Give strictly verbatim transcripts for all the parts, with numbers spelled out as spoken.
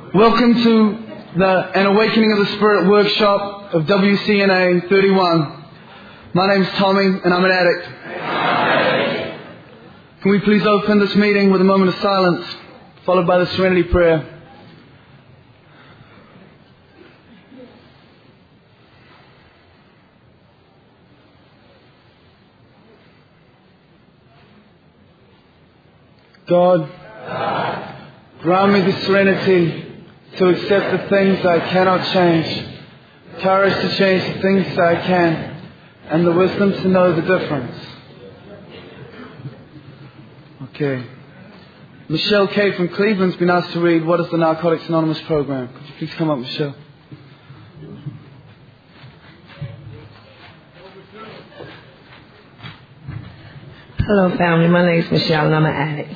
Welcome to the An Awakening of the Spirit workshop of W C N A thirty-one. My name's Tommy and I'm an addict. Can we please open this meeting with a moment of silence, followed by the Serenity Prayer. God, grant me the serenity to accept the things I cannot change, courage to change the things I can, and the wisdom to know the difference. Okay. Michelle K. from Cleveland's been asked to read What is the Narcotics Anonymous program? Could you please come up, Michelle? Hello, family. My name is Michelle, and I'm an addict.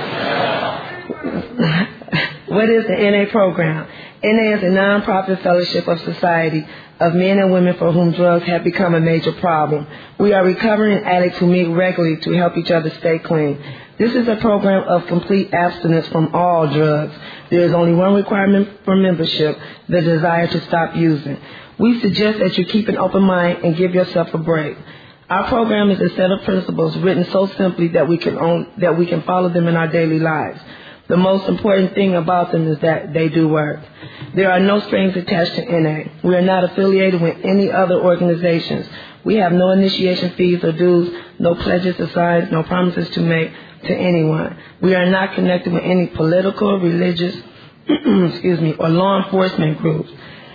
What is the N A program? N A is a non-profit fellowship of society of men and women for whom drugs have become a major problem. We are recovering addicts who meet regularly to help each other stay clean. This is a program of complete abstinence from all drugs. There is only one requirement for membership, the desire to stop using. We suggest that you keep an open mind and give yourself a break. Our program is a set of principles written so simply that we can own, that we can follow them in our daily lives. The most important thing about them is that they do work. There are no strings attached to N A. We are not affiliated with any other organizations. We have no initiation fees or dues, no pledges to sign, no promises to make to anyone. We are not connected with any political, religious, excuse me, or law enforcement groups,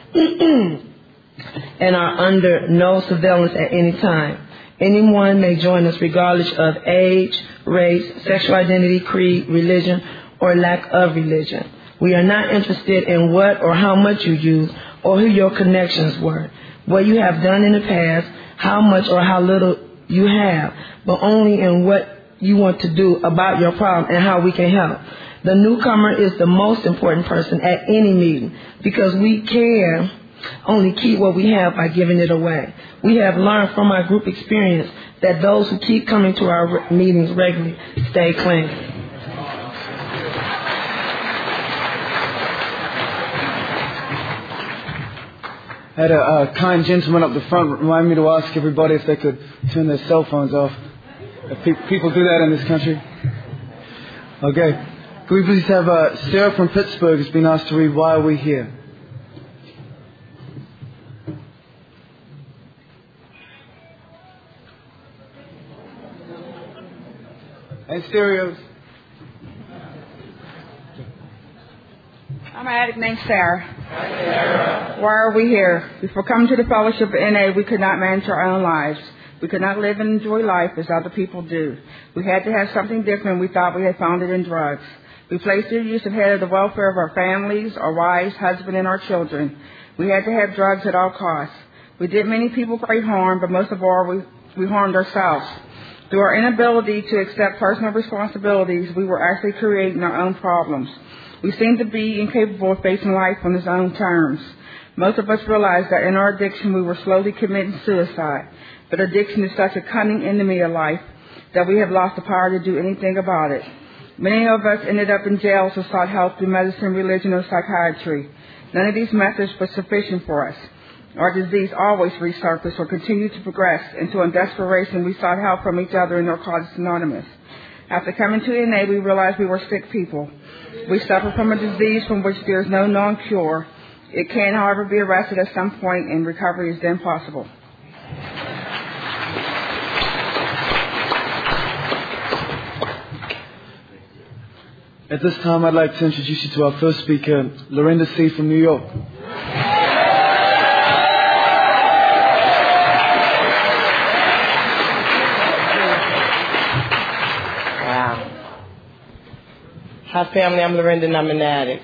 and are under no surveillance at any time. Anyone may join us regardless of age, race, sexual identity, creed, religion, or lack of religion. We are not interested in what or how much you use or who your connections were, what you have done in the past, how much or how little you have, but only in what you want to do about your problem and how we can help. The newcomer is the most important person at any meeting because we can only keep what we have by giving it away. We have learned from our group experience that those who keep coming to our meetings regularly stay clean. I had a uh, kind gentleman up the front remind me to ask everybody if they could turn their cell phones off. If pe- people do that in this country. Okay. Can we please have uh, Sarah from Pittsburgh has been asked to read Why Are We Here? And stereos. I'm an addict named Sarah. Hi, Sarah. Why are we here? Before coming to the fellowship of N A, we could not manage our own lives. We could not live and enjoy life as other people do. We had to have something different. We thought we had found it in drugs. We placed their use ahead of the welfare of our families, our wives, husband, and our children. We had to have drugs at all costs. We did many people great harm, but most of all, we, we harmed ourselves. Through our inability to accept personal responsibilities, we were actually creating our own problems. We seemed to be incapable of facing life on its own terms. Most of us realized that in our addiction we were slowly committing suicide. But addiction is such a cunning enemy of life that we have lost the power to do anything about it. Many of us ended up in jails or sought help through medicine, religion, or psychiatry. None of these methods were sufficient for us. Our disease always resurfaced or continued to progress, until in desperation we sought help from each other in Narcotics Anonymous. After coming to N A, we realized we were sick people. We suffer from a disease from which there is no known cure. It can, however, be arrested at some point, and recovery is then possible. At this time, I'd like to introduce you to our first speaker, Lorinda C. from New York. Hi, family. I'm Lorinda, and I'm an addict.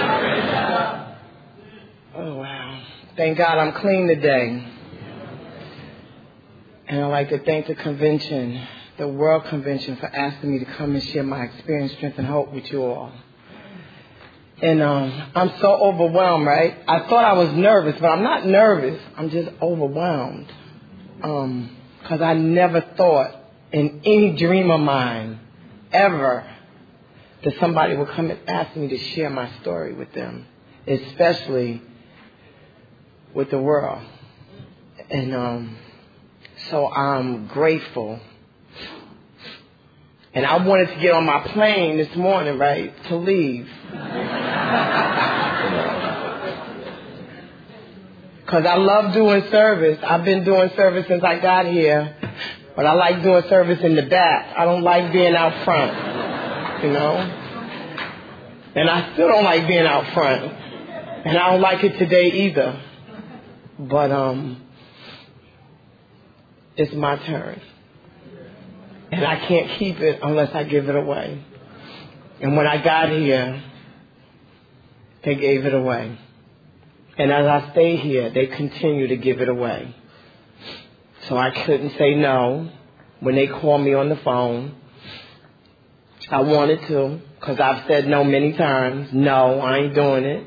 Oh, wow. Thank God I'm clean today. And I'd like to thank the convention, the World Convention, for asking me to come and share my experience, strength, and hope with you all. And um, I'm so overwhelmed, right? I thought I was nervous, but I'm not nervous. I'm just overwhelmed. Um, because I never thought in any dream of mine ever that somebody would come and ask me to share my story with them. especially with the world. And um, so I'm grateful. And I wanted to get on my plane this morning, right, to leave. Because I love doing service. I've been doing service since I got here. But I like doing service in the back. I don't like being out front, you know. And I still don't like being out front. And I don't like it today either. But um, it's my turn. And I can't keep it unless I give it away. And when I got here, they gave it away. And as I stay here, they continue to give it away. So I couldn't say no when they call me on the phone. I wanted to, because I've said no many times. No, I ain't doing it.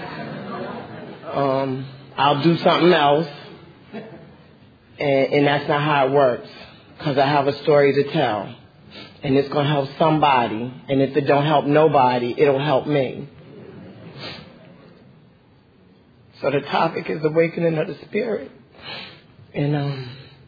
Um, I'll do something else. And, and that's not how it works, because I have a story to tell. And it's going to help somebody. And if it don't help nobody, it'll help me. So the topic is awakening of the spirit. And um,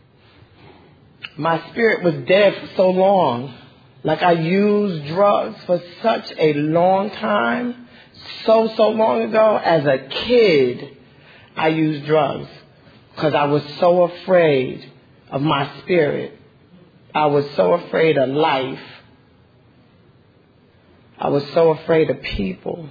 my spirit was dead for so long. Like I used drugs for such a long time. So, so long ago. As a kid, I used drugs. Because I was so afraid of my spirit. I was so afraid of life. I was so afraid of people.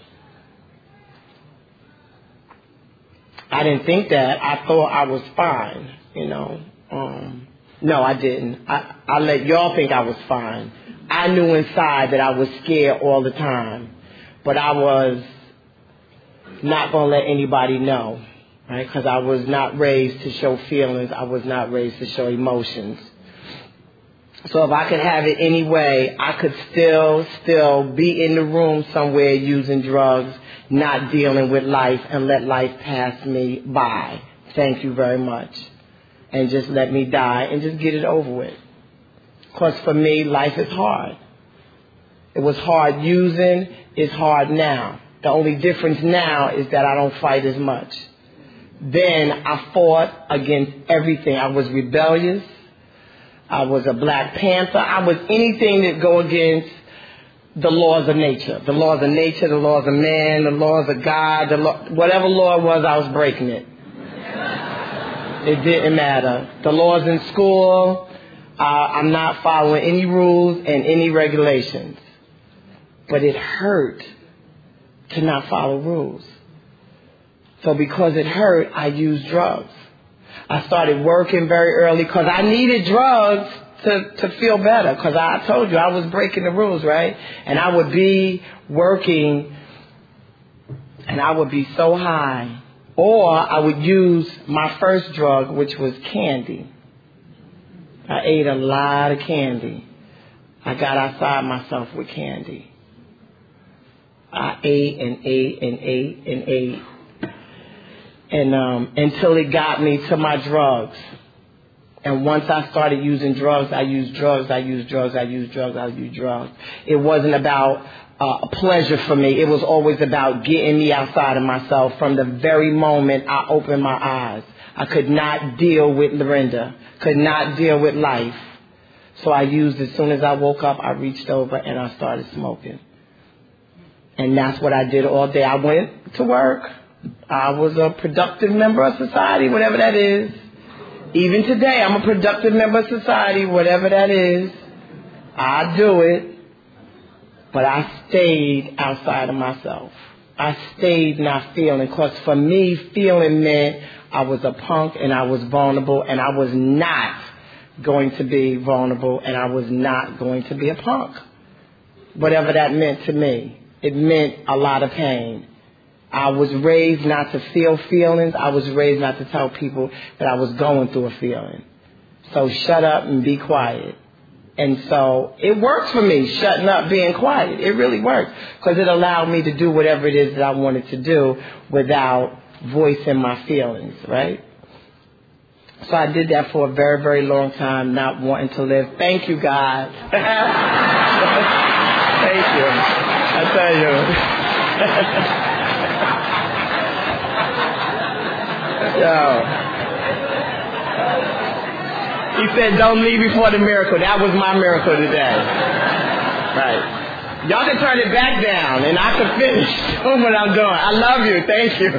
I didn't think that. I thought I was fine, you know. Um, no, I didn't. I, I let y'all think I was fine. I knew inside that I was scared all the time. But I was not going to let anybody know, right? Because I was not raised to show feelings. I was not raised to show emotions. So if I could have it any way, I could still, still be in the room somewhere using drugs, not dealing with life, and let life pass me by. Thank you very much. And just let me die and just get it over with. Because for me, life is hard. It was hard using. It's hard now. The only difference now is that I don't fight as much. Then I fought against everything. I was rebellious. I was a Black Panther. I was anything that go against the laws of nature. The laws of nature, the laws of man, the laws of God, the law, whatever law it was, I was breaking it. It didn't matter. The laws in school, uh, I'm not following any rules and any regulations. But it hurt to not follow rules. So because it hurt, I used drugs. I started working very early because I needed drugs to, to feel better. Because I told you I was breaking the rules, right? And I would be working and I would be so high. Or I would use my first drug, which was candy. I ate a lot of candy. I got outside myself with candy. I ate and ate and ate and ate. And um, until it got me to my drugs. And once I started using drugs, I used drugs, I used drugs, I used drugs, I used drugs. It wasn't about uh, a pleasure for me. It was always about getting me outside of myself. From the very moment I opened my eyes, I could not deal with Lorinda, could not deal with life. So I used, as soon as I woke up, I reached over and I started smoking. And that's what I did all day. I went to work. I was a productive member of society, whatever that is. Even today, I'm a productive member of society, whatever that is. I do it. But I stayed outside of myself. I stayed not feeling. Because for me, feeling meant I was a punk and I was vulnerable. And I was not going to be vulnerable. And I was not going to be a punk. Whatever that meant to me. It meant a lot of pain. I was raised not to feel feelings. I was raised not to tell people that I was going through a feeling. So shut up and be quiet. And so it works for me, shutting up, being quiet. It really works because it allowed me to do whatever it is that I wanted to do without voicing my feelings, right? So I did that for a very, very long time, not wanting to live. Thank you, God. Thank you. I tell you. He said, don't leave before the miracle. That was my miracle today. Right. Y'all can turn it back down, and I can finish doing what I'm doing. I love you. Thank you.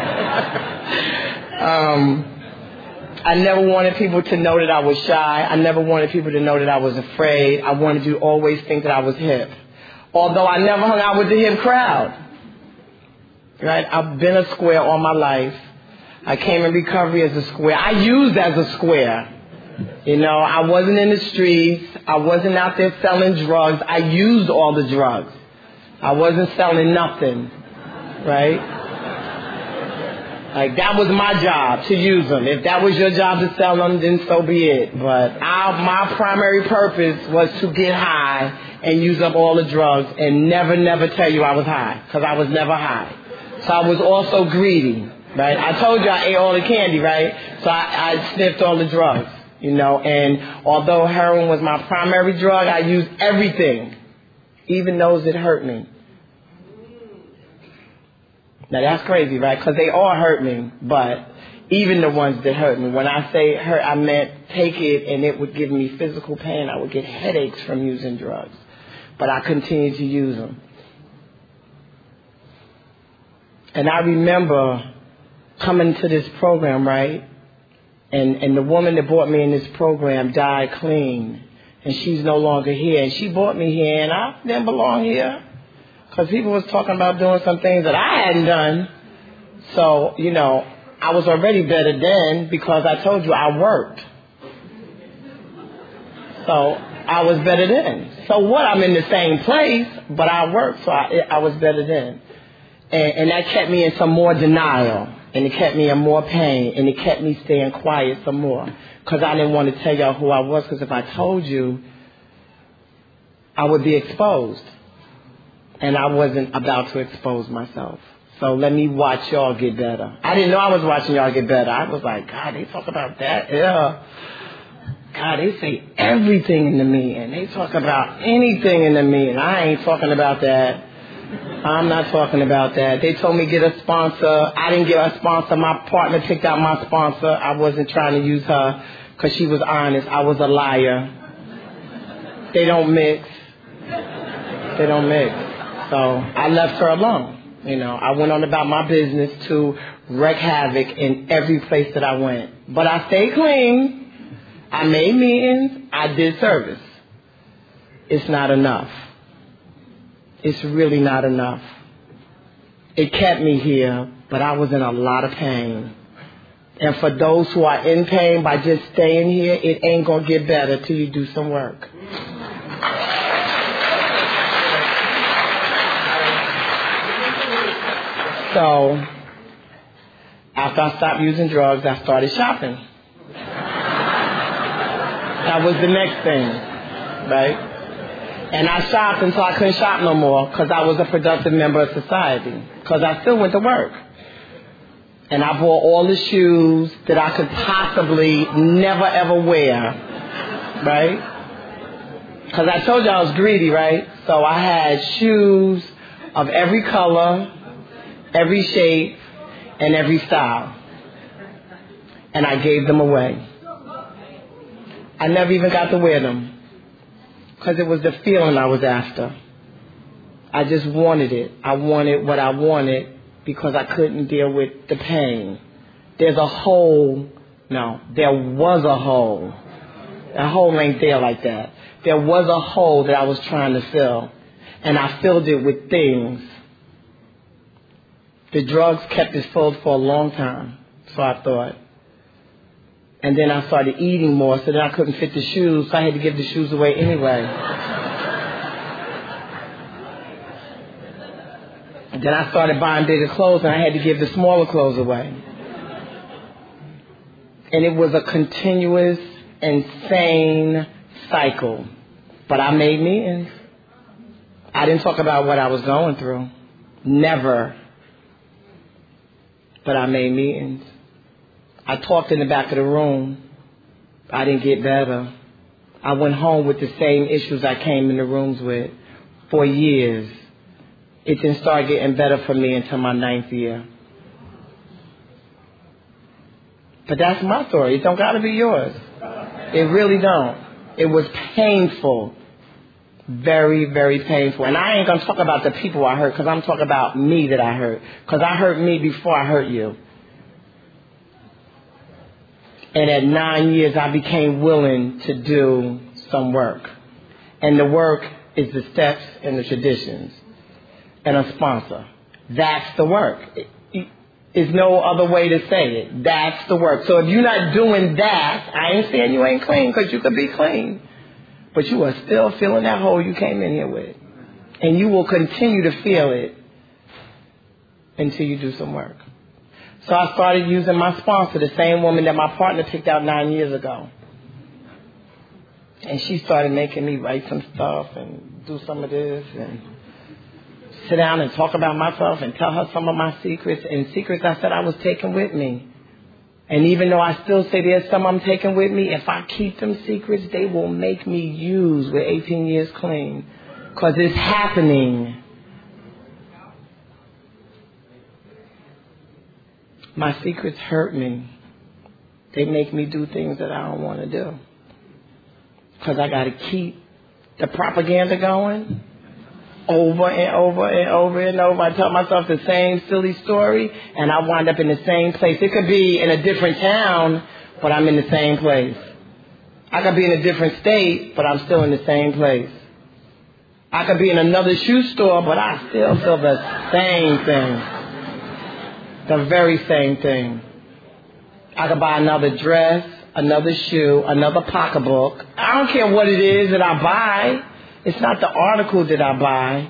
um, I never wanted people to know that I was shy. I never wanted people to know that I was afraid. I wanted you to always think that I was hip. Although I never hung out with the hip crowd. Right? I've been a square all my life. I came in recovery as a square. I used as a square. You know, I wasn't in the streets. I wasn't out there selling drugs. I used all the drugs. I wasn't selling nothing. Right? Like, that was my job, to use them. If that was your job to sell them, then so be it. But I, my primary purpose was to get high and use up all the drugs and never, never tell you I was high, because I was never high. So I was also greedy, right? I told you I ate all the candy, right? So I, I sniffed all the drugs, you know. And although heroin was my primary drug, I used everything, even those that hurt me. Now that's crazy, right? Because they all hurt me, but even the ones that hurt me. When I say hurt, I meant take it and it would give me physical pain. I would get headaches from using drugs. But I continued to use them. And I remember coming to this program, right? And, and the woman that brought me in this program died clean. And she's no longer here. And she brought me here, and I didn't belong here. Because people was talking about doing some things that I hadn't done. So, you know, I was already better then because I told you I worked. So I was better then. So what? I'm in the same place, but I worked, so I, I was better then. And, and that kept me in some more denial. And it kept me in more pain. And it kept me staying quiet some more. Because I didn't want to tell y'all who I was. Because if I told you, I would be exposed. And I wasn't about to expose myself. So let me watch y'all get better. I didn't know I was watching y'all get better. I was like, God, they talk about that? Yeah. God, they say everything in the meeting. They talk about anything in the meeting. I ain't talking about that. I'm not talking about that. They told me get a sponsor. I didn't get a sponsor. My partner picked out my sponsor. I wasn't trying to use her because she was honest. I was a liar. They don't mix. They don't mix. So I left her alone. You know, I went on about my business to wreak havoc in every place that I went. But I stayed clean. I made meetings. I did service. It's not enough. It's really not enough. It kept me here, but I was in a lot of pain. And for those who are in pain by just staying here, it ain't going to get better till you do some work. So, after I stopped using drugs, I started shopping. That was the next thing, right? And I shopped until I couldn't shop no more because I was a productive member of society. Because I still went to work. And I bought all the shoes that I could possibly never ever wear, right? Because I told you I was greedy, right? So I had shoes of every color, every shape, and every style. And I gave them away. I never even got to wear them. Because it was the feeling I was after. I just wanted it. I wanted what I wanted because I couldn't deal with the pain. There's a hole. No, there was a hole. That hole ain't there like that. There was a hole that I was trying to fill. And I filled it with things. The drugs kept it filled for a long time, so I thought. And then I started eating more, so then I couldn't fit the shoes, so I had to give the shoes away anyway. And then I started buying bigger clothes, and I had to give the smaller clothes away. And it was a continuous, insane cycle. But I made meetings. I didn't talk about what I was going through. Never. But I made meetings. I talked in the back of the room. I didn't get better. I went home with the same issues I came in the rooms with for years. It didn't start getting better for me until my ninth year. But that's my story. It don't got to be yours. It really don't. It was painful. Very, very painful. And I ain't going to talk about the people I hurt because I'm talking about me that I hurt. Because I hurt me before I hurt you. And at nine years, I became willing to do some work. And the work is the steps and the traditions and a sponsor. That's the work. There's no other way to say it. That's the work. So if you're not doing that, I ain't saying you ain't clean because you could be clean. But you are still feeling that hole you came in here with. And you will continue to feel it until you do some work. So I started using my sponsor, the same woman that my partner picked out nine years ago. And she started making me write some stuff and do some of this and sit down and talk about myself and tell her some of my secrets. And secrets I said I was taking with me. And even though I still say there's some I'm taking with me, if I keep them secrets, they will make me use with eighteen years clean. Because it's happening. My secrets hurt me. They make me do things that I don't want to do. Because I got to keep the propaganda going over and over and over and over. I tell myself the same silly story, and I wind up in the same place. It could be in a different town, but I'm in the same place. I could be in a different state, but I'm still in the same place. I could be in another shoe store, but I still feel the same thing. The very same thing. I could buy another dress, another shoe, another pocketbook. I don't care what it is that I buy. It's not the article that I buy.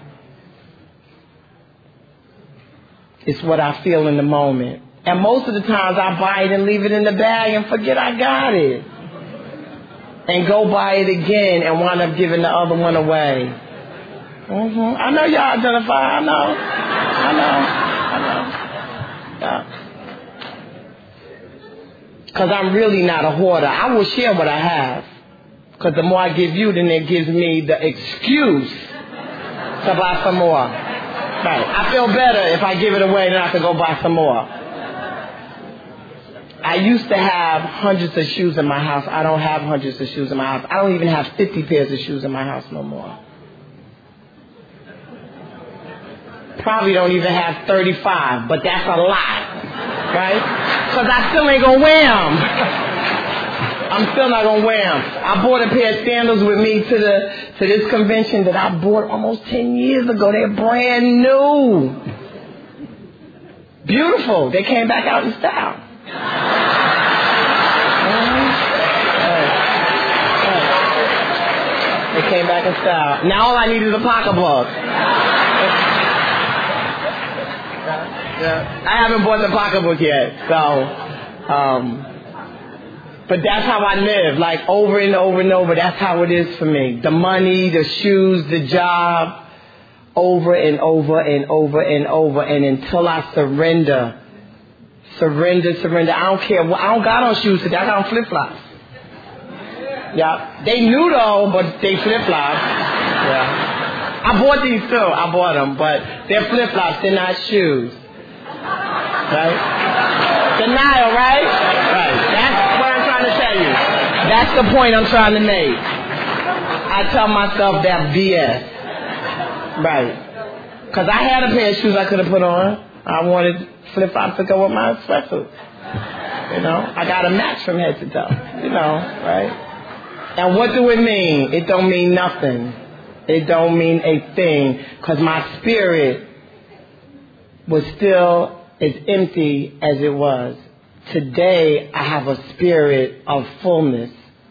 It's what I feel in the moment. And most of the times I buy it and leave it in the bag and forget I got it. And go buy it again and wind up giving the other one away. Mm-hmm. I know y'all identify. I know. I know. I know. Because I'm really not a hoarder. I will share what I have. Because the more I give you, then it gives me the excuse to buy some more. Right. I feel better if I give it away than I can go buy some more. I used to have hundreds of shoes in my house. I don't have hundreds of shoes in my house. I don't even have fifty pairs of shoes in my house no more. Probably don't even have thirty-five, but that's a lot. Right? Because I still ain't going to wear them. I'm still not going to wear them. I bought a pair of sandals with me to the to this convention that I bought almost ten years ago. They're brand new. Beautiful. They came back out in style. Mm-hmm. Right. Right. They came back in style. Now all I need is a pocketbook. Yeah. I haven't bought the pocketbook yet, so... Um, But that's how I live, like over and over and over. That's how it is for me. The money, the shoes, the job, over and over and over and over. And until I surrender, surrender, surrender. I don't care. I don't got on shoes today. I got on flip-flops. Yeah. They new though, but they flip-flops. Yeah. I bought these too. I bought them, but they're flip-flops. They're not shoes. Right? Denial, right? Right. That's what I'm trying to tell you. That's the point I'm trying to make. I tell myself that B S. Right. Because I had a pair of shoes I could have put on. I wanted flip-flops to go with my sweatsuit. You know? I got a match from head to toe. You know, right? And what do it mean? It don't mean nothing. It don't mean a thing. Because my spirit was still as empty as it was. Today, I have a spirit of fullness.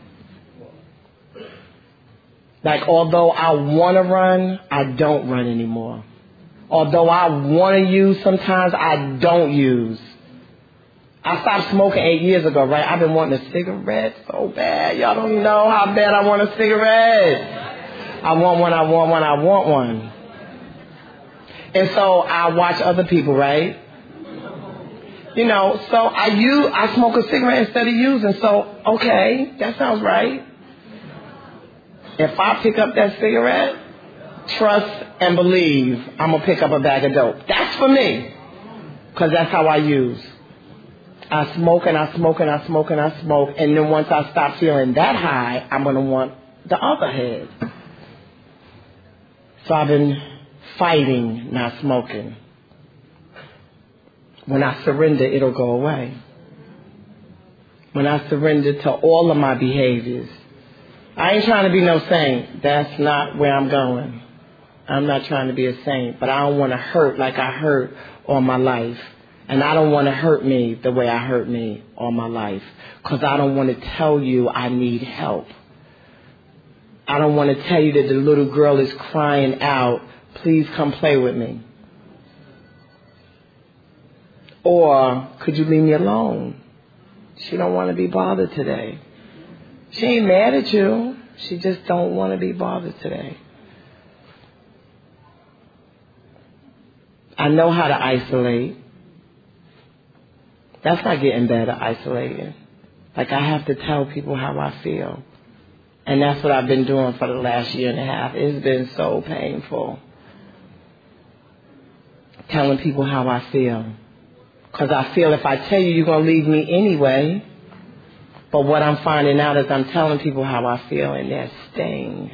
Like, although I want to run, I don't run anymore. Although I want to use sometimes, I don't use. I stopped smoking eight years ago, right? I've been wanting a cigarette so bad. Y'all don't know how bad I want a cigarette. I want one, I want one, I want one. And so I watch other people, right? You know, so I use, I smoke a cigarette instead of using. So, okay, that sounds right. If I pick up that cigarette, trust and believe I'm going to pick up a bag of dope. That's for me. Because that's how I use. I smoke and I smoke and I smoke and I smoke, and then once I stop feeling that high, I'm going to want the other head. So I've been fighting not smoking. When I surrender, it'll go away. When I surrender to all of my behaviors, I ain't trying to be no saint. That's not where I'm going. I'm not trying to be a saint, but I don't want to hurt like I hurt all my life. And I don't want to hurt me the way I hurt me all my life, because I don't want to tell you I need help. I don't want to tell you that the little girl is crying out, please come play with me. Or could you leave me alone? She don't want to be bothered today. She ain't mad at you. She just don't want to be bothered today. I know how to isolate. That's not getting better, isolating. Like, I have to tell people how I feel. And that's what I've been doing for the last year and a half. It's been so painful. Telling people how I feel. Because I feel if I tell you, you're going to leave me anyway. But what I'm finding out is I'm telling people how I feel, and they're staying.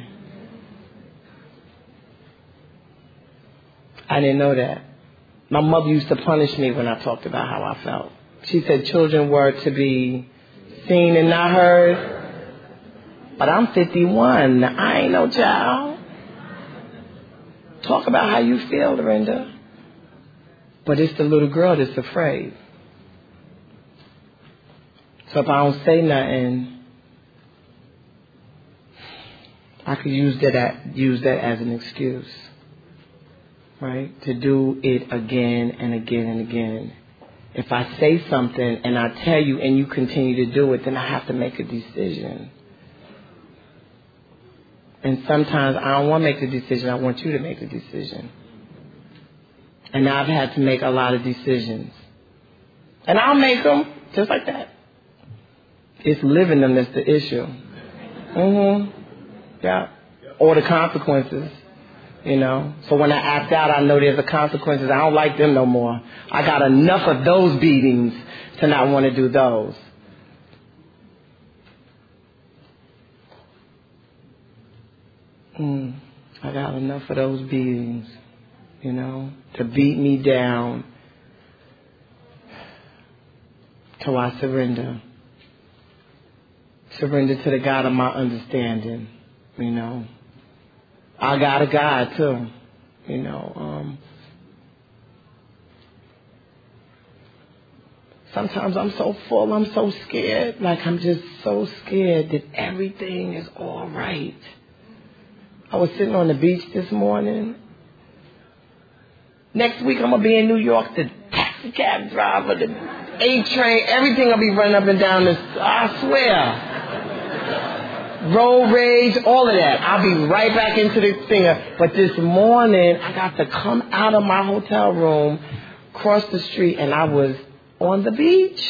I didn't know that. My mother used to punish me when I talked about how I felt. She said children were to be seen and not heard. But I'm fifty-one. I ain't no child. Talk about how you feel, Dorinda. But it's the little girl that's afraid. So if I don't say nothing, I could use that use that as an excuse, right? To do it again and again and again. If I say something and I tell you and you continue to do it, then I have to make a decision. And sometimes I don't want to make the decision. I want you to make the decision. And I've had to make a lot of decisions. And I'll make them just like that. It's living them that's the issue. Mm-hmm. Yeah. Or the consequences. You know, so when I act out, I know there's the consequences. I don't like them no more. I got enough of those beatings to not want to do those. Mm, I got enough of those beatings, you know, to beat me down till I surrender. Surrender to the God of my understanding, you know. I got a God too, you know. Um, sometimes I'm so full, I'm so scared. Like, I'm just so scared that everything is all right. I was sitting on the beach this morning. Next week I'm going to be in New York. The taxi cab driver, the A train, everything will be running up and down this, I swear. Road rage, all of that. I'll be right back into the thing. But this morning, I got to come out of my hotel room, cross the street, and I was on the beach.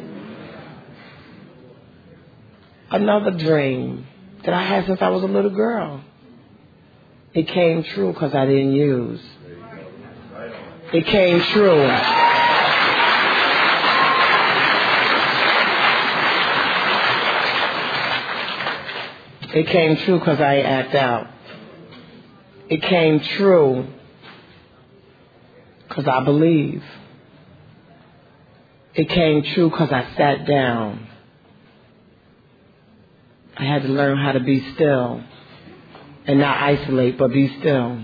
Another dream that I had since I was a little girl. It came true because I didn't use. It came true. It came true because I act out. It came true because I believe. It came true because I sat down. I had to learn how to be still and not isolate, but be still.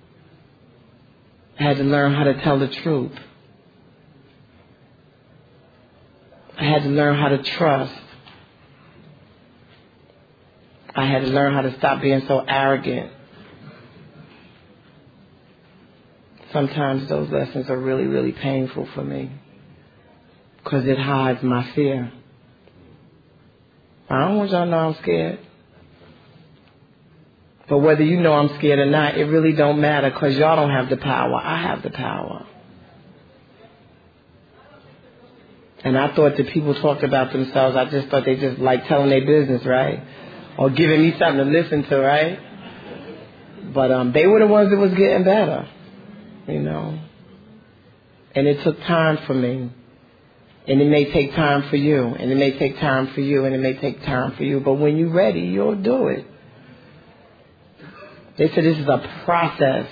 I had to learn how to tell the truth. I had to learn how to trust. I had to learn how to stop being so arrogant. Sometimes those lessons are really, really painful for me because it hides my fear. I don't want y'all to know I'm scared. But whether you know I'm scared or not, it really don't matter because y'all don't have the power. I have the power. And I thought that people talked about themselves. I just thought they just like telling their business, right? Or giving me something to listen to, right? But um, they were the ones that was getting better, you know. And it took time for me. And it may take time for you, and it may take time for you, and it may take time for you. But when you're ready, you'll do it. They said this is a process.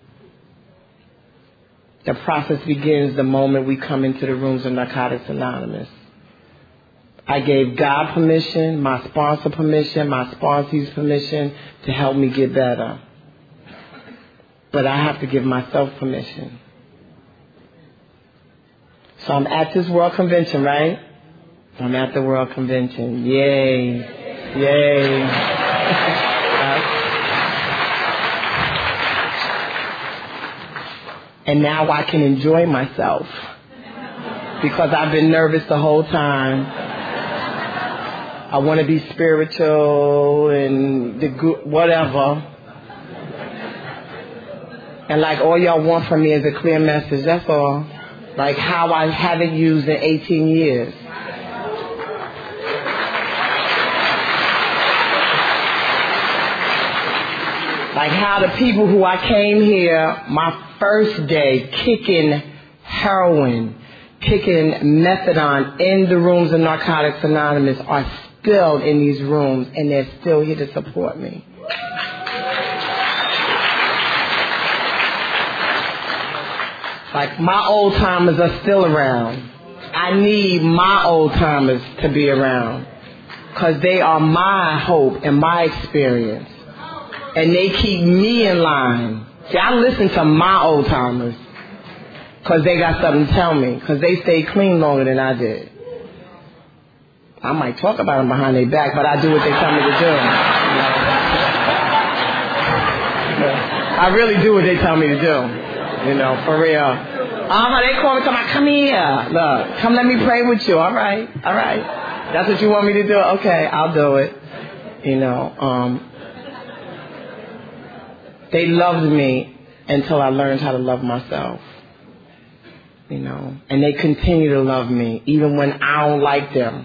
The process begins the moment we come into the rooms of Narcotics Anonymous. I gave God permission, my sponsor permission, my sponsees permission to help me get better. But I have to give myself permission. So I'm at this World Convention, right? I'm at the World Convention. Yay. Yay. And now I can enjoy myself because I've been nervous the whole time. I want to be spiritual and the good, whatever. And like all y'all want from me is a clear message, that's all. Like how I haven't used in eighteen years. Like how the people who I came here my first day kicking heroin, kicking methadone in the rooms of Narcotics Anonymous are still in these rooms and they're still here to support me. Like my old timers are still around. I need my old timers to be around because they are my hope and my experience. And they keep me in line. See, I listen to my old timers because they got something to tell me because they stayed clean longer than I did. I might talk about them behind their back, but I do what they tell me to do. I really do what they tell me to do. You know, for real. Uh-huh, they call me, come on, come here. Look, come let me pray with you. All right, all right. That's what you want me to do? Okay, I'll do it. You know, um... they loved me until I learned how to love myself, you know, and they continue to love me even when I don't like them,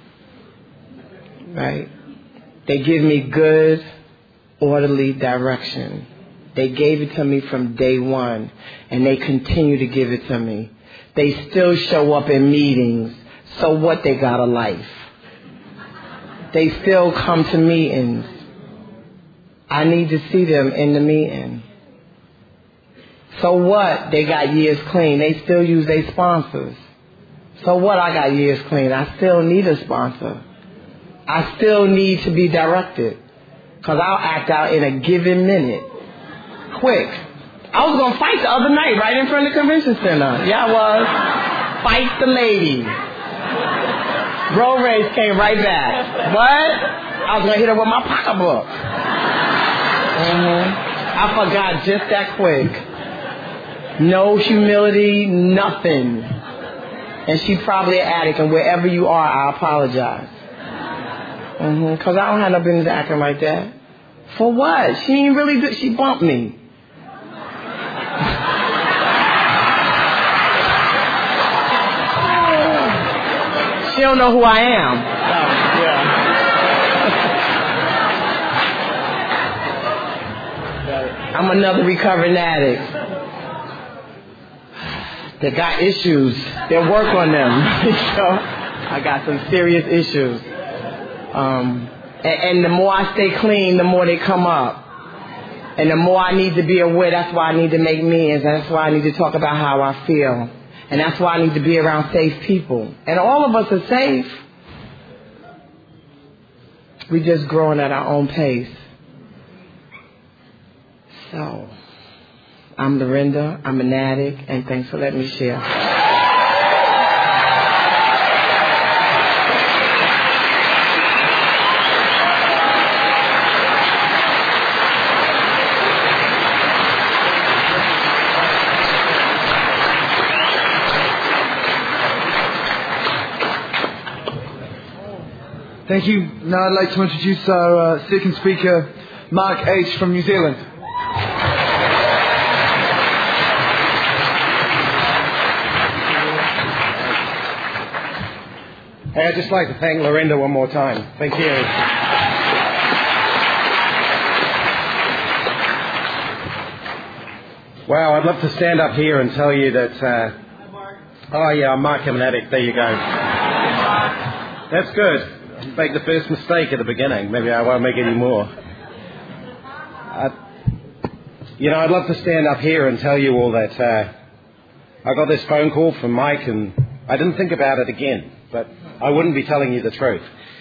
right? They give me good, orderly direction. They gave it to me from day one, and they continue to give it to me. They still show up in meetings, so what, they got a life. They still come to meetings. I need to see them in the meeting. So what? They got years clean. They still use their sponsors. So what? I got years clean. I still need a sponsor. I still need to be directed. Because I'll act out in a given minute. Quick. I was going to fight the other night right in front of the convention center. Yeah, I was. Fight the lady. Road race came right back. What? I was going to hit her with my pocketbook. Mm-hmm. I forgot just that quick. No humility, nothing. And she probably an addict, and wherever you are, I apologize. Mm-hmm. Because I don't have no business acting like that. For what? She ain't really do, she bumped me. She don't know who I am. Oh, yeah. I'm another recovering addict. They got issues. They work on them. So I got some serious issues. Um, and, and the more I stay clean, the more they come up. And the more I need to be aware, that's why I need to make meetings. That's why I need to talk about how I feel. And that's why I need to be around safe people. And all of us are safe. We're just growing at our own pace. So, I'm Lorinda, I'm an addict, and thanks for letting me share. Thank you. Now I'd like to introduce our uh, second speaker, Mark H. from New Zealand. Hey, I'd just like to thank Lorinda one more time. Thank you. Wow, I'd love to stand up here and tell you that uh, Oh, yeah, I'm Mark Himanatic. There you go. That's good. Make the first mistake at the beginning. Maybe I won't make any more. Uh, you know, I'd love to stand up here and tell you all that uh, I got this phone call from Mike and I didn't think about it again, but I wouldn't be telling you the truth.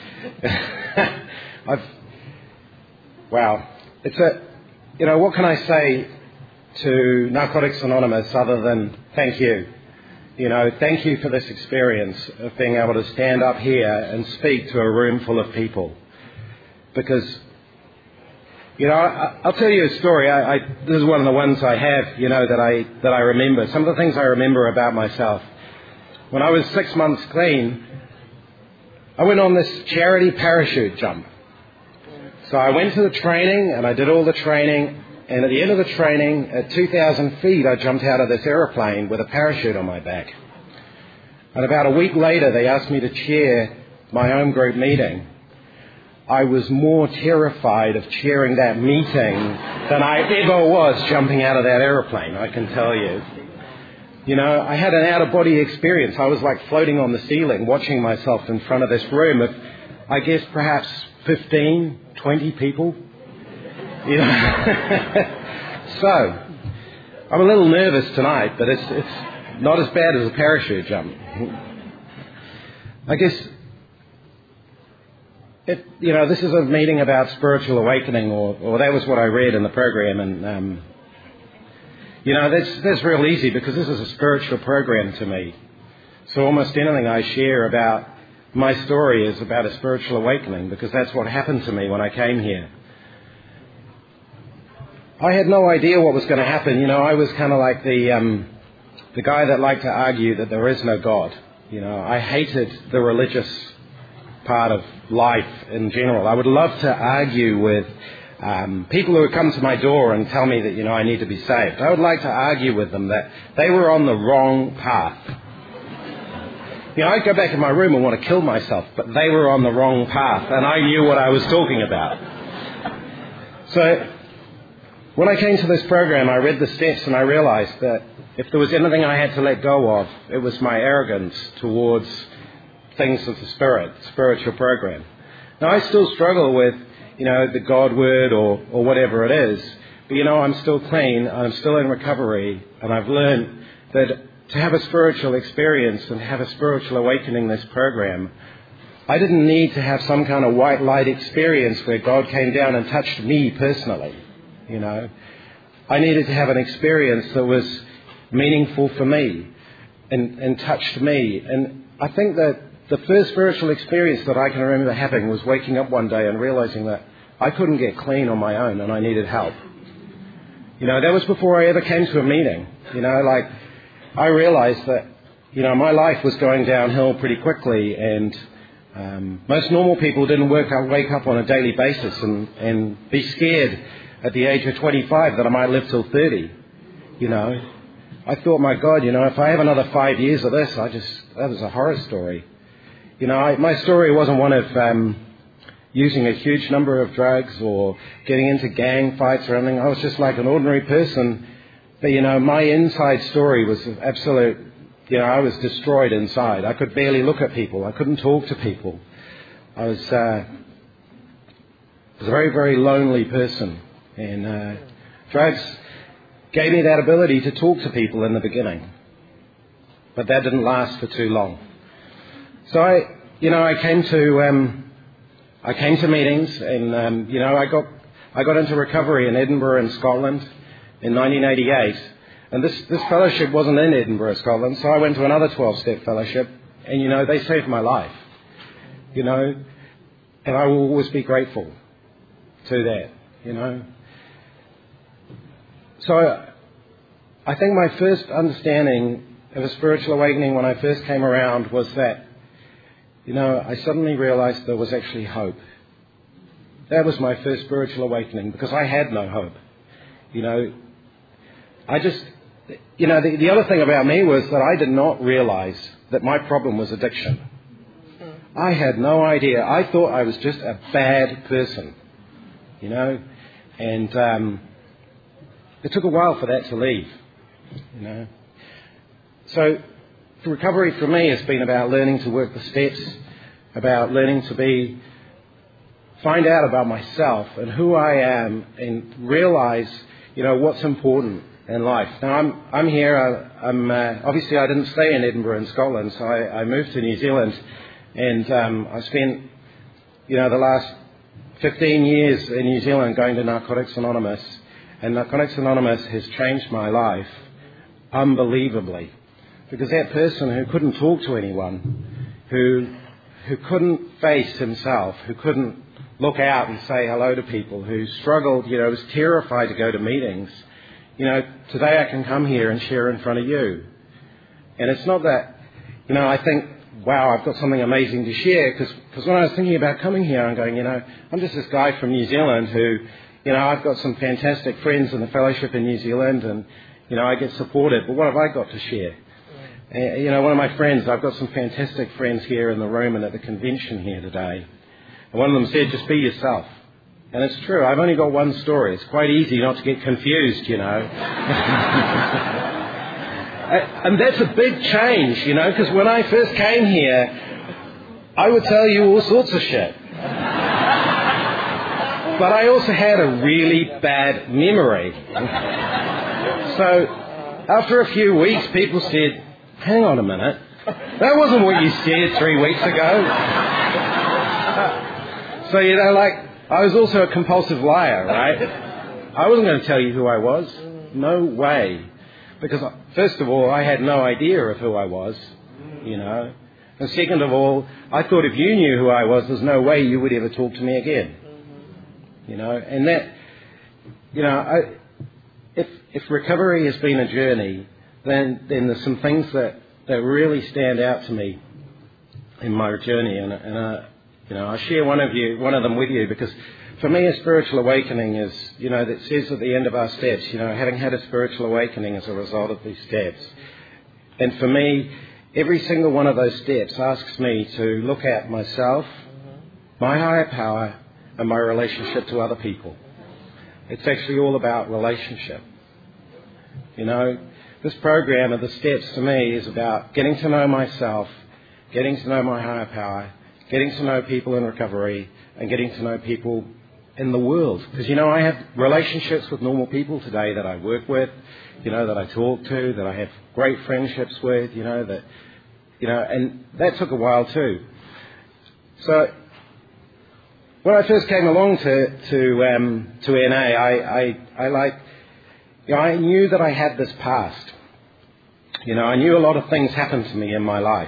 I've, wow. It's a, you know, what can I say to Narcotics Anonymous other than thank you? You know, thank you for this experience of being able to stand up here and speak to a room full of people. Because, you know, I, I'll tell you a story. I, I, this is one of the ones I have, you know, that I that I remember. Some of the things I remember about myself. When I was six months clean, I went on this charity parachute jump. So I went to the training and I did all the training. And at the end of the training, at two thousand feet, I jumped out of this aeroplane with a parachute on my back. And about a week later, they asked me to chair my home group meeting. I was more terrified of chairing that meeting than I ever was jumping out of that aeroplane, I can tell you. You know, I had an out-of-body experience. I was like floating on the ceiling, watching myself in front of this room of, I guess, perhaps fifteen, twenty people. You know, so I'm a little nervous tonight, but it's it's not as bad as a parachute jump. I guess, it, you know, this is a meeting about spiritual awakening, or, or that was what I read in the program, and um, you know, that's that's real easy because this is a spiritual program to me. So almost anything I share about my story is about a spiritual awakening because that's what happened to me when I came here. I had no idea what was going to happen. You know, I was kind of like the um, the guy that liked to argue that there is no God. You know, I hated the religious part of life in general. I would love to argue with um, people who would come to my door and tell me that, you know, I need to be saved. I would like to argue with them that they were on the wrong path. You know, I'd go back in my room and want to kill myself, but they were on the wrong path, and I knew what I was talking about. So when I came to this program, I read the steps and I realized that if there was anything I had to let go of, it was my arrogance towards things of the spirit, spiritual program. Now, I still struggle with, you know, the God word or, or whatever it is, but, you know, I'm still clean, I'm still in recovery, and I've learned that to have a spiritual experience and have a spiritual awakening this program, I didn't need to have some kind of white light experience where God came down and touched me personally. You know, I needed to have an experience that was meaningful for me and, and touched me. And I think that the first spiritual experience that I can remember having was waking up one day and realizing that I couldn't get clean on my own and I needed help. You know, that was before I ever came to a meeting. You know, like I realized that, you know, my life was going downhill pretty quickly, and um, most normal people didn't work up, wake up on a daily basis and, and be scared at the age of twenty-five that I might live till thirty, you know. I thought, my God, you know, if I have another five years of this, I just, that was a horror story. You know, I, my story wasn't one of um, using a huge number of drugs or getting into gang fights or anything. I was just like an ordinary person. But, you know, my inside story was absolute, you know, I was destroyed inside. I could barely look at people. I couldn't talk to people. I was, uh, was a very, very lonely person. And uh, drugs gave me that ability to talk to people in the beginning. But that didn't last for too long. So I, you know, I came to, um, I came to meetings, and um, you know, I got, I got into recovery in Edinburgh in Scotland in nineteen eighty-eight. And this, this fellowship wasn't in Edinburgh, Scotland, so I went to another twelve-step fellowship, and you know, they saved my life. You know, and I will always be grateful to that. You know. So I think my first understanding of a spiritual awakening when I first came around was that, you know, I suddenly realized there was actually hope. That was my first spiritual awakening because I had no hope. You know, I just, you know, the, the other thing about me was that I did not realize that my problem was addiction. I had no idea. I thought I was just a bad person, you know, and um, it took a while for that to leave, you know. So recovery for me has been about learning to work the steps, about learning to be, find out about myself and who I am and realize, you know, what's important in life. Now, I'm I'm here, uh, I'm, uh, obviously I didn't stay in Edinburgh in Scotland, so I, I moved to New Zealand, and um, I spent, you know, the last fifteen years in New Zealand going to Narcotics Anonymous, and Narcotics Anonymous has changed my life unbelievably, because that person who couldn't talk to anyone, who who couldn't face himself, who couldn't look out and say hello to people, who struggled, you know, was terrified to go to meetings, you know, today I can come here and share in front of you. And it's not that, you know, I think, wow, I've got something amazing to share, because when I was thinking about coming here, I'm going, you know, I'm just this guy from New Zealand who, you know, I've got some fantastic friends in the fellowship in New Zealand, and, you know, I get supported, but what have I got to share? And, you know, one of my friends, I've got some fantastic friends here in the room and at the convention here today. And one of them said, just be yourself. And it's true, I've only got one story. It's quite easy not to get confused, you know. And that's a big change, you know, because when I first came here, I would tell you all sorts of shit. But I also had a really bad memory. So after a few weeks, people said, hang on a minute, that wasn't what you said three weeks ago. So, you know, like, I was also a compulsive liar, right? I wasn't going to tell you who I was. No way. Because, first of all, I had no idea of who I was, you know. And second of all, I thought if you knew who I was, there's no way you would ever talk to me again. You know, and that, you know, I, if if recovery has been a journey, then then there's some things that, that really stand out to me in my journey, and and uh, you know, I'll share one of you, one of them with you, because for me, a spiritual awakening is, you know, that says at the end of our steps, you know, having had a spiritual awakening as a result of these steps. And for me, every single one of those steps asks me to look at myself, my higher power, and my relationship to other people. It's actually all about relationship. You know, this program of the steps to me is about getting to know myself, getting to know my higher power, getting to know people in recovery, and getting to know people in the world. Because, you know, I have relationships with normal people today that I work with, you know, that I talk to, that I have great friendships with, you know, that, you know, and that took a while too. So when I first came along to to um, to N A, I, I, I like, you know, I knew that I had this past. You know, I knew a lot of things happened to me in my life.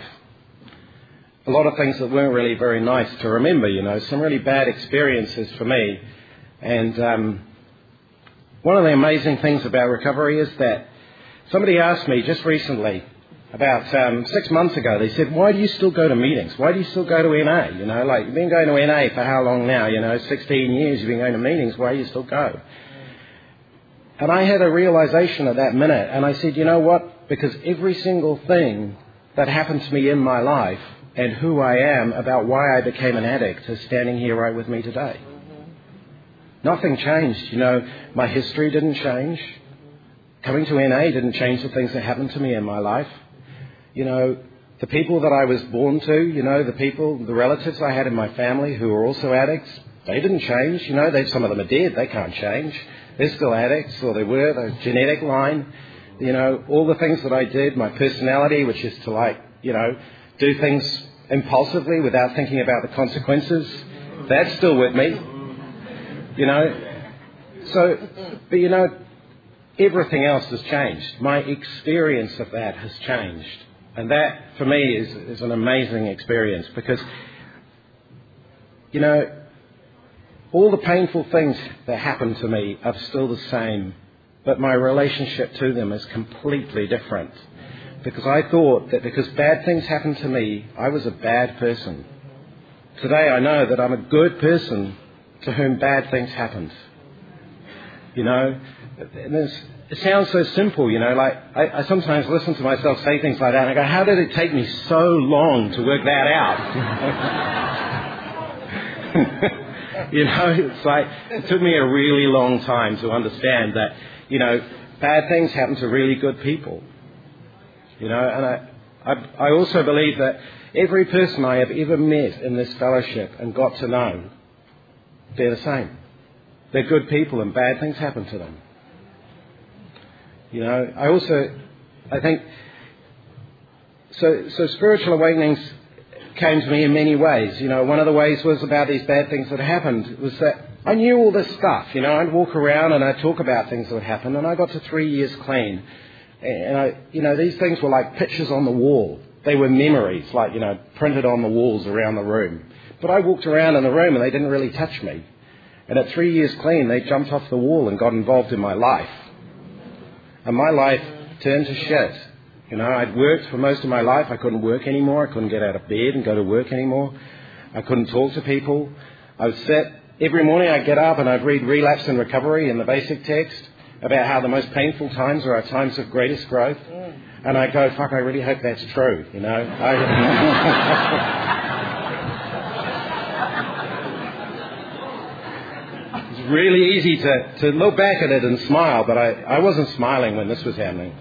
A lot of things that weren't really very nice to remember, you know, some really bad experiences for me. And um, one of the amazing things about recovery is that somebody asked me just recently, about um, six months ago, they said, why do you still go to meetings? Why do you still go to N A? You know, like, you've been going to N A for how long now? You know, sixteen years you've been going to meetings. Why do you still go? And I had a realization at that minute, and I said, you know what? Because every single thing that happened to me in my life and who I am about why I became an addict is standing here right with me today. Nothing changed. You know, my history didn't change. Coming to N A didn't change the things that happened to me in my life. You know, the people that I was born to, you know, the people, the relatives I had in my family who were also addicts, they didn't change. You know, they, some of them are dead. They can't change. They're still addicts, or they were, the genetic line. You know, all the things that I did, my personality, which is to, like, you know, do things impulsively without thinking about the consequences, that's still with me. You know, so, but you know, everything else has changed. My experience of that has changed. And that, for me, is, is an amazing experience, because, you know, all the painful things that happened to me are still the same, but my relationship to them is completely different. Because I thought that because bad things happened to me, I was a bad person. Today I know that I'm a good person to whom bad things happened. You know, and it sounds so simple, you know, like I, I sometimes listen to myself say things like that and I go, how did it take me so long to work that out? You know, it's like, it took me a really long time to understand that, you know, bad things happen to really good people. You know, and I, I, I also believe that every person I have ever met in this fellowship and got to know, they're the same. They're good people and bad things happen to them. You know, I also, I think, so, so spiritual awakenings came to me in many ways. You know, one of the ways was about these bad things that happened. It was that I knew all this stuff. You know, I'd walk around and I'd talk about things that would happen, and I got to three years clean. And I, you know, these things were like pictures on the wall. They were memories, like, you know, printed on the walls around the room. But I walked around in the room and they didn't really touch me. And at three years clean, they jumped off the wall and got involved in my life. And my life turned to shit. You know, I'd worked for most of my life. I couldn't work anymore. I couldn't get out of bed and go to work anymore. I couldn't talk to people. I would sit, every morning I'd get up and I'd read Relapse and Recovery in the basic text about how the most painful times are our times of greatest growth. And I go, fuck, I really hope that's true, you know. I, it's really easy to, to look back at it and smile, but I, I wasn't smiling when this was happening.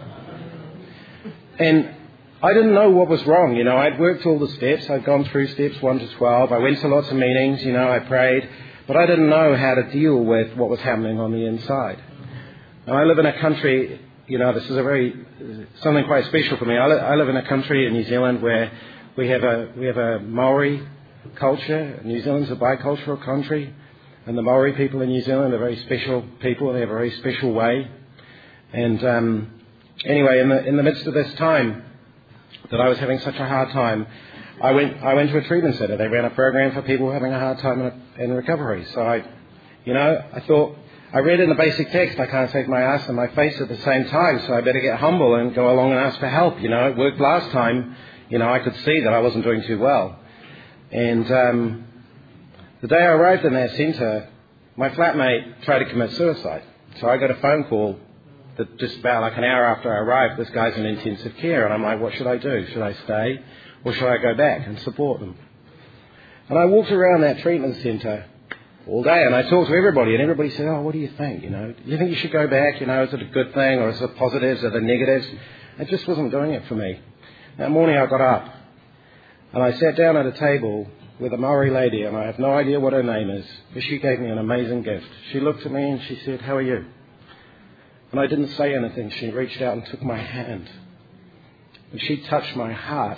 And I didn't know what was wrong, you know. I'd worked all the steps. I'd gone through steps one to twelve. I went to lots of meetings, you know, I prayed. But I didn't know how to deal with what was happening on the inside. Now, I live in a country, you know, this is a very, something quite special for me. I, li- I live in a country in New Zealand where we have a, we have a Maori culture. New Zealand's a bicultural country. And the Maori people in New Zealand are very special people. They have a very special way. And um, anyway, in the, in the midst of this time that I was having such a hard time, I went, I went to a treatment centre. They ran a program for people having a hard time in, in recovery. So I, you know, I thought, I read in the basic text, I can't take my ass and my face at the same time, so I better get humble and go along and ask for help. You know, it worked last time. You know, I could see that I wasn't doing too well. And um, the day I arrived in that centre, my flatmate tried to commit suicide. So I got a phone call that just about like an hour after I arrived, this guy's in intensive care. And I'm like, what should I do? Should I stay or should I go back and support them? And I walked around that treatment centre all day, and I talked to everybody, and everybody said, oh, what do you think? You know, do you think you should go back? You know, is it a good thing, or is it positives, or the negatives? It just wasn't doing it for me. That morning I got up, and I sat down at a table with a Maori lady, and I have no idea what her name is, but she gave me an amazing gift. She looked at me and she said, how are you? And I didn't say anything. She reached out and took my hand. And she touched my heart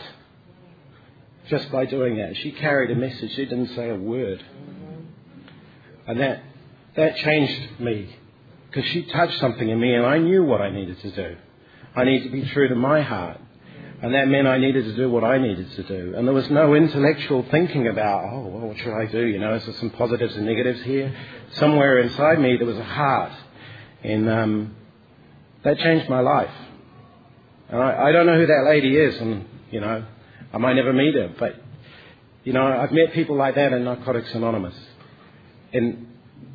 just by doing that. She carried a message. She didn't say a word. And that that changed me, because she touched something in me and I knew what I needed to do. I needed to be true to my heart. And that meant I needed to do what I needed to do. And there was no intellectual thinking about, oh, well, what should I do? You know, is there some positives and negatives here? Somewhere inside me there was a heart. And um, that changed my life. And I, I don't know who that lady is, and, you know, I might never meet her. But, you know, I've met people like that in Narcotics Anonymous. And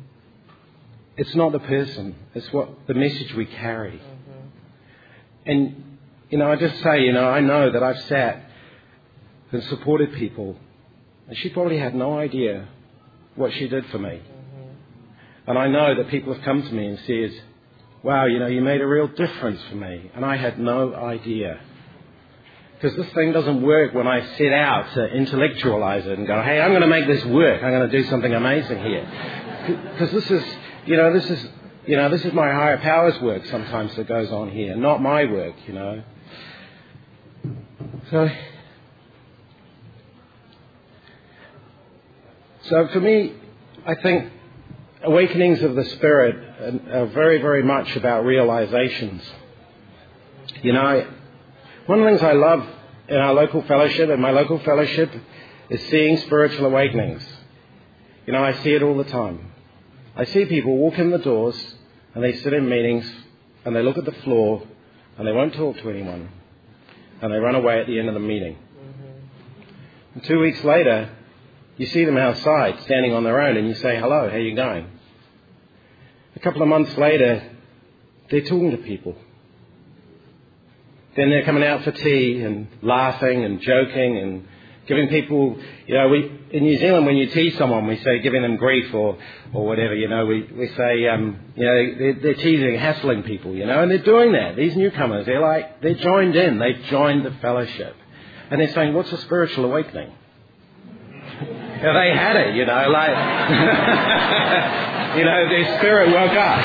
it's not the person, it's what the message we carry. Mm-hmm. And, you know, I just say, you know, I know that I've sat and supported people, and she probably had no idea what she did for me. Mm-hmm. And I know that people have come to me and said, wow, you know, you made a real difference for me. And I had no idea. Because this thing doesn't work when I set out to intellectualize it and go, hey, I'm going to make this work. I'm going to do something amazing here. Because this is, you know, this is, you know, this is my higher powers work sometimes that goes on here, not my work, you know. So, so for me, I think awakenings of the spirit are very, very much about realizations. You know, one of the things I love in our local fellowship, in my local fellowship, is seeing spiritual awakenings. You know, I see it all the time. I see people walk in the doors and they sit in meetings and they look at the floor and they won't talk to anyone and they run away at the end of the meeting. Mm-hmm. And two weeks later, you see them outside standing on their own and you say, hello, how are you going? A couple of months later, they're talking to people. Then they're coming out for tea and laughing and joking and giving people, you know, we in New Zealand when you tease someone, we say giving them grief or, or whatever, you know, we, we say, um, you know, they're, they're teasing, hassling people, you know, and they're doing that. These newcomers, they're like, they're joined in, they've joined the fellowship. And they're saying, what's a spiritual awakening? Yeah, they had it, you know, like, you know, their spirit woke up.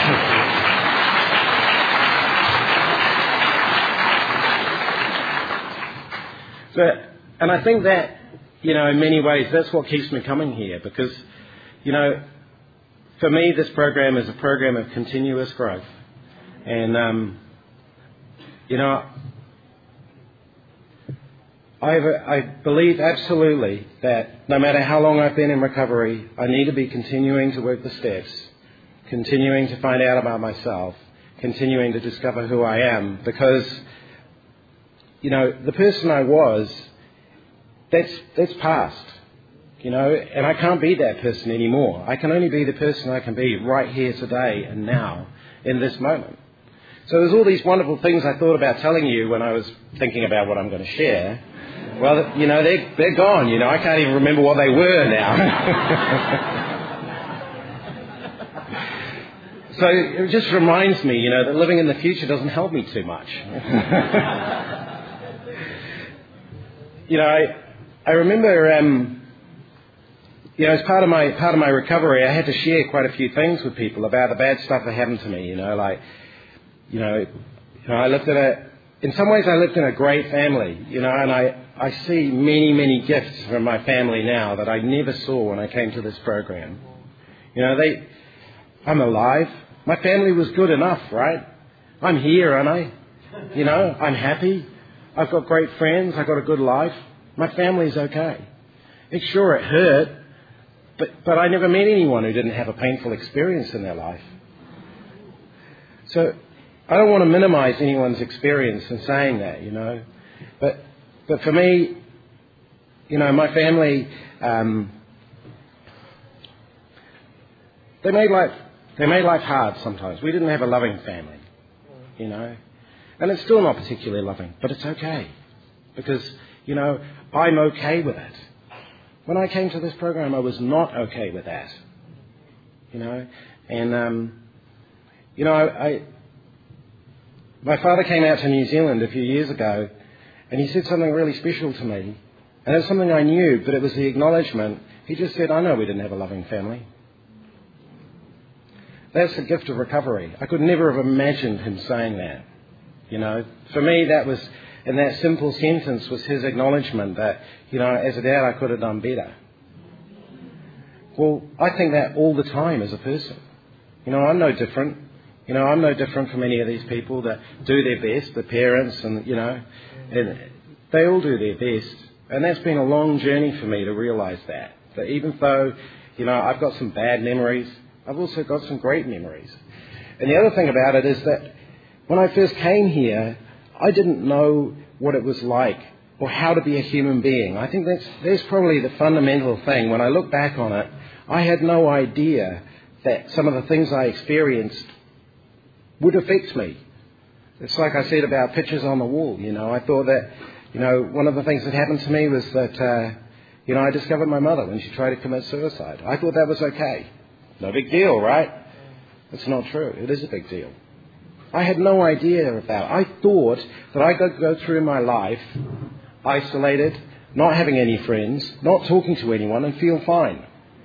But, and I think that, you know, in many ways, that's what keeps me coming here, because, you know, for me, this program is a program of continuous growth. And, um, you know, I, I believe absolutely that no matter how long I've been in recovery, I need to be continuing to work the steps, continuing to find out about myself, continuing to discover who I am, because, you know, the person I was, that's that's past, you know, and I can't be that person anymore. I can only be the person I can be right here today and now in this moment. So there's all these wonderful things I thought about telling you when I was thinking about what I'm going to share. Well, you know, they're, they're gone, you know. I can't even remember what they were now. So it just reminds me, you know, that living in the future doesn't help me too much. You know, I, I remember, um, you know, as part of my part of my recovery, I had to share quite a few things with people about the bad stuff that happened to me, you know, like, you know, you know, I lived in a, in some ways I lived in a great family, you know, and I, I see many, many gifts from my family now that I never saw when I came to this program. You know, they, I'm alive. My family was good enough, right? I'm here, aren't I? You know, I'm happy. I've got great friends. I've got a good life. My family's okay. It's sure it hurt, but, but I never met anyone who didn't have a painful experience in their life. So I don't want to minimize anyone's experience in saying that, you know. But but for me, you know, my family, um, they made life they made life hard sometimes. We didn't have a loving family, you know. And it's still not particularly loving, but it's okay. Because, you know, I'm okay with it. When I came to this program, I was not okay with that, you know. And, um, you know, I... I My father came out to New Zealand a few years ago, and he said something really special to me. And it was something I knew, but it was the acknowledgement. He just said, I know we didn't have a loving family. That's the gift of recovery. I could never have imagined him saying that. You know, for me, that was, in that simple sentence, was his acknowledgement that, you know, as a dad, I could have done better. Well, I think that all the time as a person. You know, I'm no different. You know, I'm no different from any of these people that do their best, the parents, and, you know, and they all do their best. And that's been a long journey for me to realise that. That even though, you know, I've got some bad memories, I've also got some great memories. And the other thing about it is that when I first came here, I didn't know what it was like or how to be a human being. I think that's, that's probably the fundamental thing. When I look back on it, I had no idea that some of the things I experienced would affect me. It's like I said about pictures on the wall, you know. I thought that, you know, one of the things that happened to me was that, uh, you know, I discovered my mother when she tried to commit suicide. I thought that was okay. No big deal, right? It's not true. It is a big deal. I had no idea of that. I thought that I could go through my life isolated, not having any friends, not talking to anyone, and feel fine.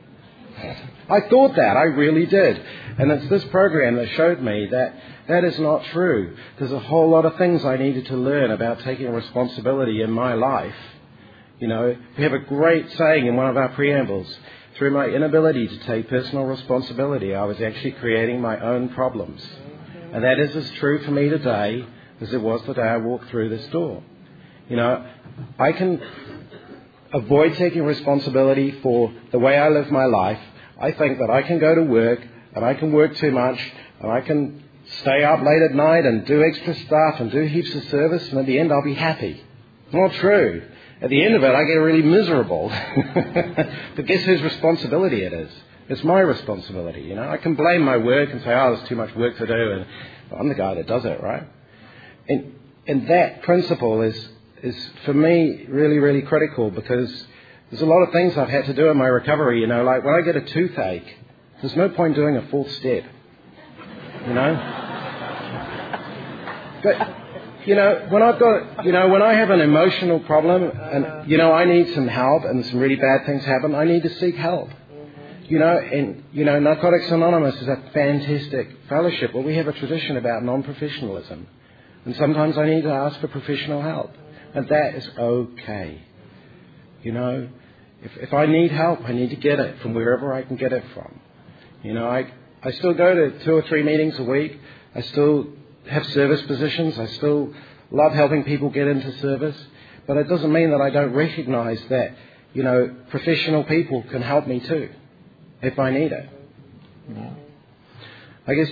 I thought that. I really did. And it's this program that showed me that that is not true. There's a whole lot of things I needed to learn about taking responsibility in my life. You know, we have a great saying in one of our preambles. Through my inability to take personal responsibility, I was actually creating my own problems. And that is as true for me today as it was the day I walked through this door. You know, I can avoid taking responsibility for the way I live my life. I think that I can go to work and I can work too much and I can stay up late at night and do extra stuff and do heaps of service, and at the end I'll be happy. Not true. At the end of it, I get really miserable. But guess whose responsibility it is? It's my responsibility, you know. I can blame my work and say, oh, there's too much work to do, and I'm the guy that does it, right? And and that principle is, is for me, really, really critical, because there's a lot of things I've had to do in my recovery, you know, like when I get a toothache, there's no point doing a fourth step, you know. But you know, when I've got, you know, when I have an emotional problem and, you know, I need some help and some really bad things happen, I need to seek help. You know, and, you know, Narcotics Anonymous is a fantastic fellowship where we have a tradition about non-professionalism. And sometimes I need to ask for professional help. And that is okay. You know, if, if I need help, I need to get it from wherever I can get it from. You know, I, I still go to two or three meetings a week. I still have service positions. I still love helping people get into service. But it doesn't mean that I don't recognize that, you know, professional people can help me too, if I need it. Yeah. I guess,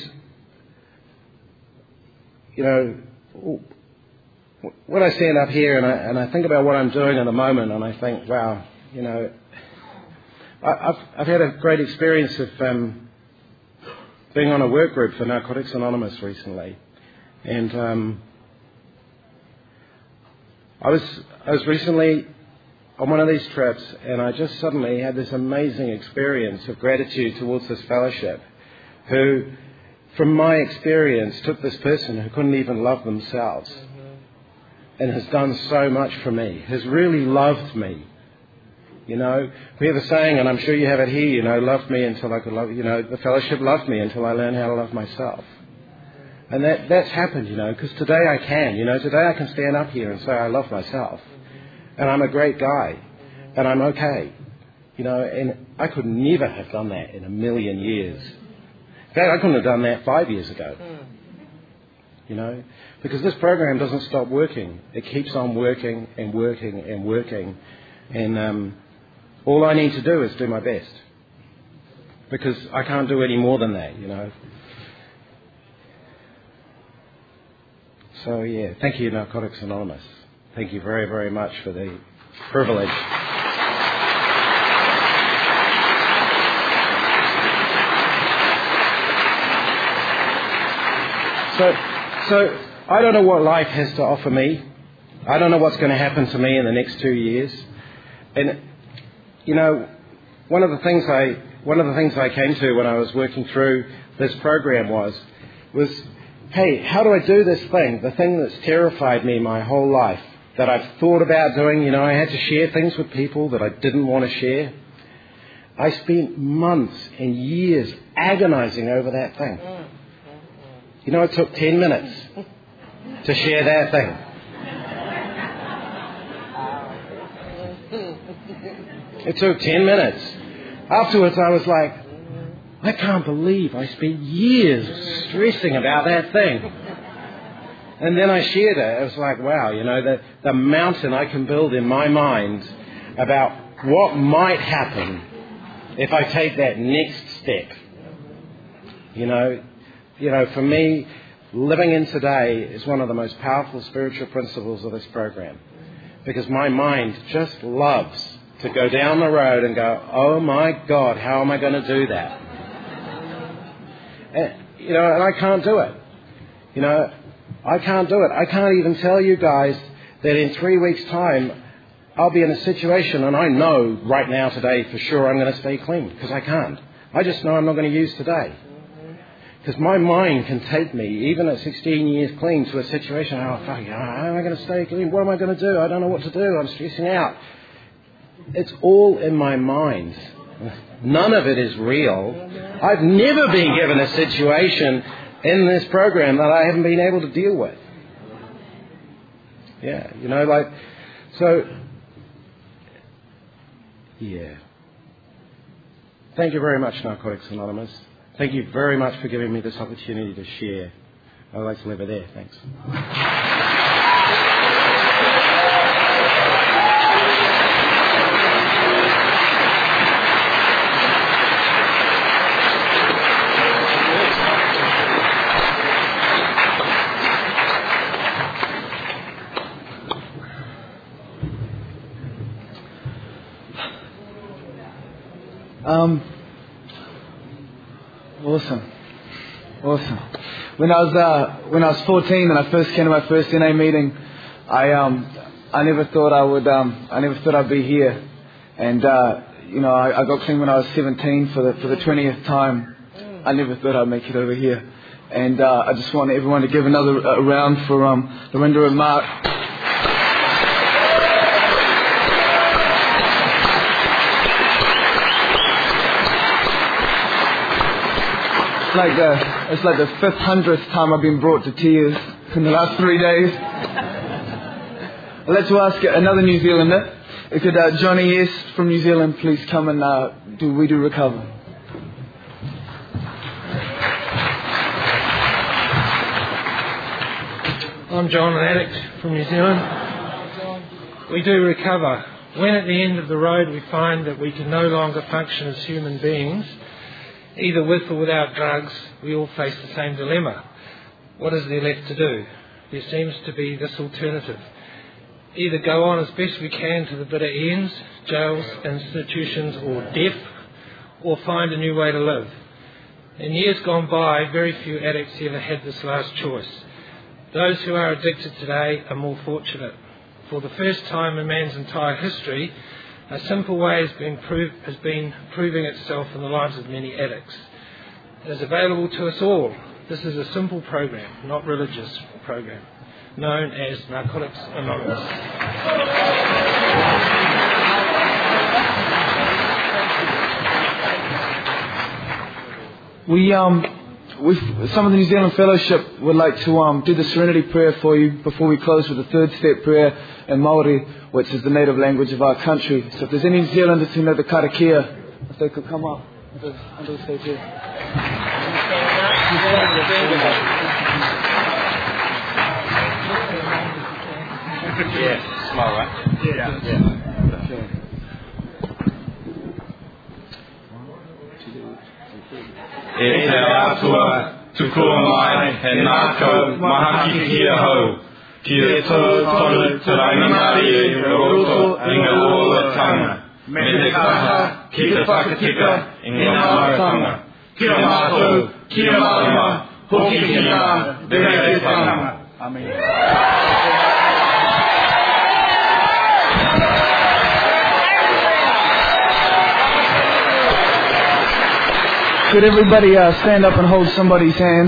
you know, when I stand up here and I, and I think about what I'm doing at the moment, and I think, wow, you know, I, I've, I've had a great experience of um, being on a work group for Narcotics Anonymous recently. And um, I was I was recently on one of these trips, and I just suddenly had this amazing experience of gratitude towards this fellowship, who, from my experience, took this person who couldn't even love themselves and has done so much for me, has really loved me. You know, we have a saying, and I'm sure you have it here, you know, loved me until I could love, you know, the fellowship loved me until I learned how to love myself. And that that's happened, you know, because today I can, you know, today I can stand up here and say I love myself. And I'm a great guy. And I'm okay. You know, and I could never have done that in a million years. In fact, I couldn't have done that five years ago. You know, because this program doesn't stop working. It keeps on working and working and working. And um, all I need to do is do my best. Because I can't do any more than that, you know. So, yeah, thank you, Narcotics Anonymous. Thank you very, very much for the privilege. So, so I don't know what life has to offer me. I don't know what's going to happen to me in the next two years. And, you know, one of the things I one of the things I came to when I was working through this program was was, hey, how do I do this thing? The thing that's terrified me my whole life, that I've thought about doing. You know, I had to share things with people that I didn't want to share. I spent months and years agonizing over that thing. You know, it took ten minutes to share that thing. It took ten minutes. Afterwards, I was like, I can't believe I spent years stressing about that thing. And then I shared it. It was like, wow, you know, the, the mountain I can build in my mind about what might happen if I take that next step. You know, you know, for me, living in today is one of the most powerful spiritual principles of this program. Because my mind just loves to go down the road and go, oh my God, how am I going to do that? And, you know, and I can't do it. You know, I can't do it. I can't even tell you guys that in three weeks' time, I'll be in a situation, and I know right now today for sure I'm going to stay clean, because I can't. I just know I'm not going to use today. Because my mind can take me, even at sixteen years clean, to a situation, oh, fuck, how am I going to stay clean? What am I going to do? I don't know what to do. I'm stressing out. It's all in my mind. None of it is real. I've never been given a situation in this program that I haven't been able to deal with. Yeah, you know, like, so, yeah. Thank you very much, Narcotics Anonymous. Thank you very much for giving me this opportunity to share. I'd like to leave it there. Thanks. Um, awesome, awesome. When I was uh, when I was fourteen and I first came to my first N A meeting, I um I never thought I would um I never thought I'd be here, and uh, you know I, I got clean when I was seventeen for the for the twentieth time. I never thought I'd make it over here, And uh, I just want everyone to give another uh, round for um, Lorinda and Mark. It's like the, it's like the fifth hundredth time I've been brought to tears in the last three days. I'd like to ask another New Zealander. Could uh, Johnny S. from New Zealand please come and uh, do We Do Recover? I'm John, an addict from New Zealand. We do recover. When at the end of the road we find that we can no longer function as human beings, either with or without drugs, we all face the same dilemma. What is there left to do? There seems to be this alternative. Either go on as best we can to the bitter ends, jails, institutions, or death, or find a new way to live. In years gone by, very few addicts ever had this last choice. Those who are addicted today are more fortunate. For the first time in man's entire history, a simple way has been, prove, has been proving itself in the lives of many addicts. It is available to us all. This is a simple program, not religious program, known as Narcotics Anonymous. We, um, we, some of the New Zealand Fellowship would like to um, do the Serenity Prayer for you before we close with the third step prayer in Māori, which is the native language of our country. So if there's any New Zealanders who know the karakia, if they could come up onto the stage here. Yeah, small, right? Yeah, yeah. Okay. E te atua, tukua mai, he nākau, mahaki kia hau. Ki re tō tonu, te rangimari e roto, i ngā olatanga. Me te kaha, ki te whakatika, i ngā mautanga. Kia mātou, kia marama, hoki ki ngā, te rei tanga. Amen. Could everybody uh, stand up and hold somebody's hand?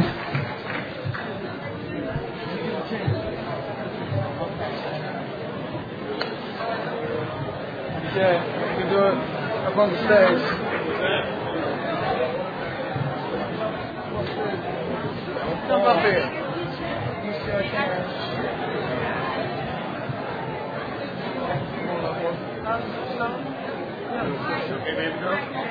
Okay, you can do it up on the stage. Come up here. Okay, baby girl.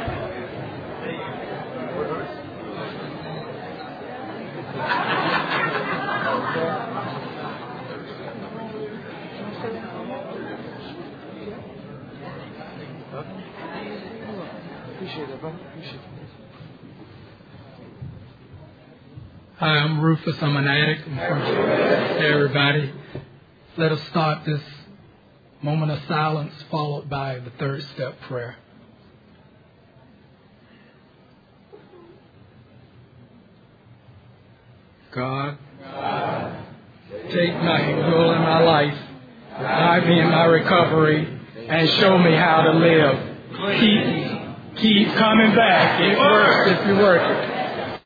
Appreciate it, brother. Appreciate it. Hi, I'm Rufus. I'm an addict. I'm from Hey, everybody. Let us start this moment of silence followed by the third step prayer. God, God, take my role in my life, guide me in my recovery, and show me how to live. Keep, keep coming back. It works if you work it.